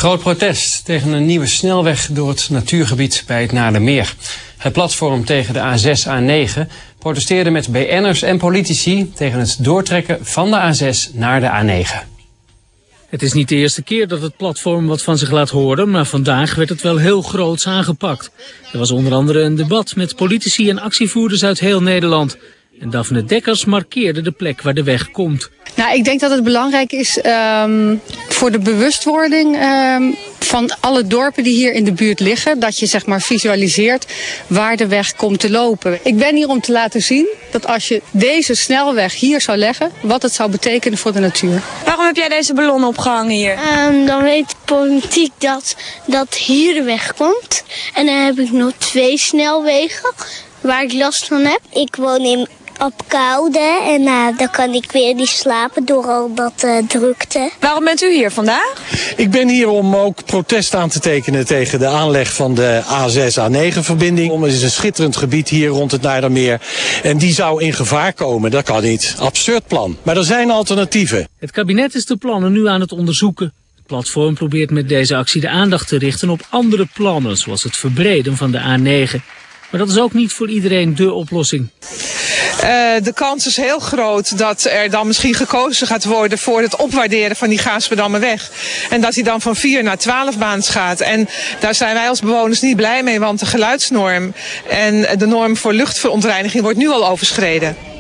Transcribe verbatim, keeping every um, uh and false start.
Groot protest tegen een nieuwe snelweg door het natuurgebied bij het Naardermeer. Het platform tegen de A zes A negen protesteerde met B N'ers en politici tegen het doortrekken van de A zes naar de A negen. Het is niet de eerste keer dat het platform wat van zich laat horen, maar vandaag werd het wel heel groots aangepakt. Er was onder andere een debat met politici en actievoerders uit heel Nederland. En Daphne Dekkers markeerde de plek waar de weg komt. Nou, ik denk dat het belangrijk is um, voor de bewustwording um, van alle dorpen die hier in de buurt liggen. Dat je zeg maar visualiseert waar de weg komt te lopen. Ik ben hier om te laten zien dat als je deze snelweg hier zou leggen, wat het zou betekenen voor de natuur. Waarom heb jij deze ballon opgehangen hier? Um, dan weet de politiek dat, dat hier de weg komt. En dan heb ik nog twee snelwegen waar ik last van heb. Ik woon in op Koude en uh, dan kan ik weer niet slapen door al dat uh, drukte. Waarom bent u hier vandaag? Ik ben hier om ook protest aan te tekenen tegen de aanleg van de A zes A negen verbinding. Het is een schitterend gebied hier rond het Naardermeer en die zou in gevaar komen. Dat kan niet. Absurd plan. Maar er zijn alternatieven. Het kabinet is de plannen nu aan het onderzoeken. Het platform probeert met deze actie de aandacht te richten op andere plannen, zoals het verbreden van de A negen. Maar dat is ook niet voor iedereen dé oplossing. Uh, de kans is heel groot dat er dan misschien gekozen gaat worden voor het opwaarderen van die Gaasperdammerweg. En dat die dan van vier naar twaalf baans gaat. En daar zijn wij als bewoners niet blij mee, want de geluidsnorm en de norm voor luchtverontreiniging wordt nu al overschreden.